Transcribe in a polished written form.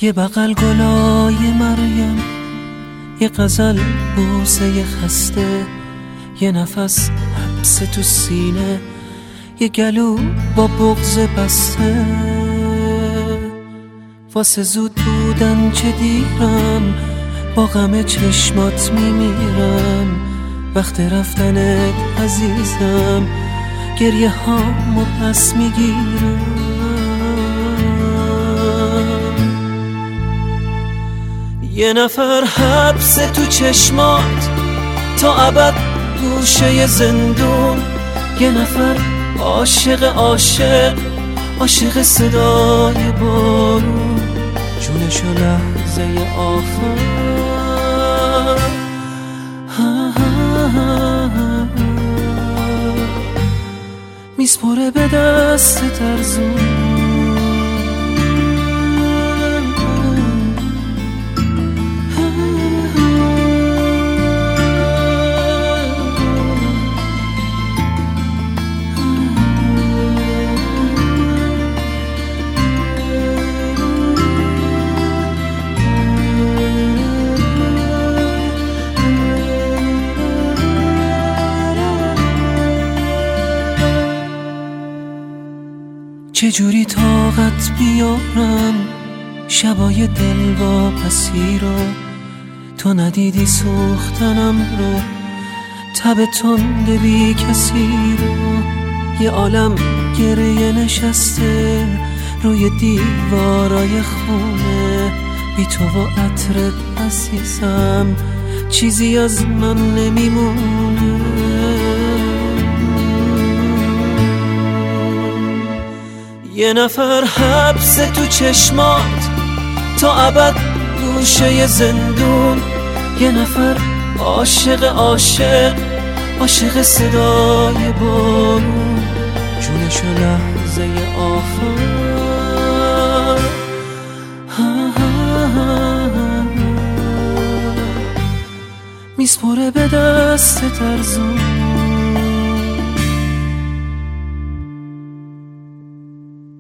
یه بغل گلای مریم، یه غزل بوسه خسته، یه نفس حبس تو سینه، یه گلو با بغض بسته. واسه زود بودن چه دیرم، با غم چشمات میمیرم. وقت رفتنت عزیزم، گریه هامو پس میگیرم. یه نفر حبس تو چشمات تا ابد گوشه زندون، یه نفر عاشق عاشق عاشق صدای بارون، جونشو لحظه آخر میسپره به دست ترزون. چجوری طاقت بیارم شبای دلواپسی رو، تو ندیدی سوختنم رو، تب تند بی کسی رو. یه عالم گریه نشسته روی دیوارای خونه، بی تو و عطرت عزیزم چیزی از من نمیمونه. یه نفر حبس تو چشمات تا ابد گوشه زندون، یه نفر عاشق عاشق عاشق صدای بارون، جونشو لحظه آخر میسپره به دست ترزون.